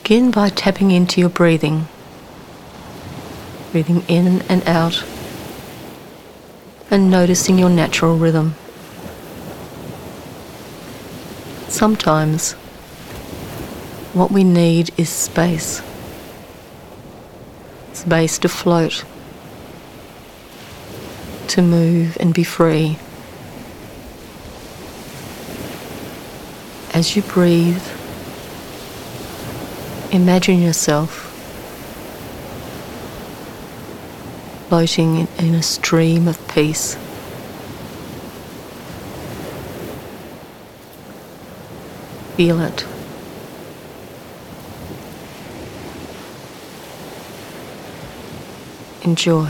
Begin by tapping into your breathing. Breathing in and out, and noticing your natural rhythm. Sometimes what we need is space. Space to float, to move and be free. As you breathe, imagine yourself floating in a stream of peace. Feel it. Enjoy.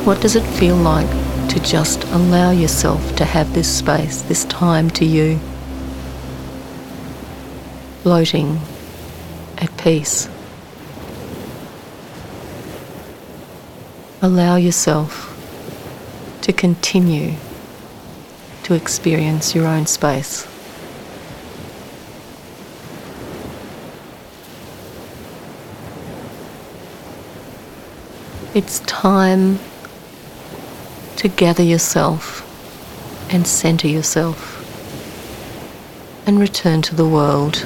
What does it feel like to just allow yourself to have this space, this time to you? Floating at peace. Allow yourself to continue to experience your own space. It's time to gather yourself and center yourself and return to the world.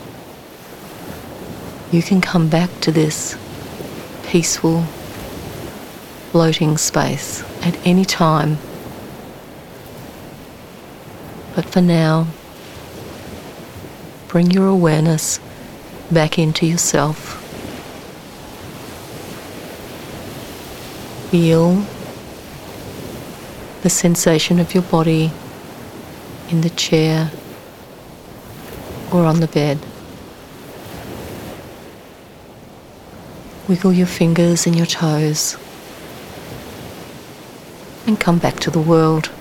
You can come back to this peaceful, floating space at any time. But for now, bring your awareness back into yourself. Feel the sensation of your body in the chair or on the bed. Wiggle your fingers and your toes and come back to the world.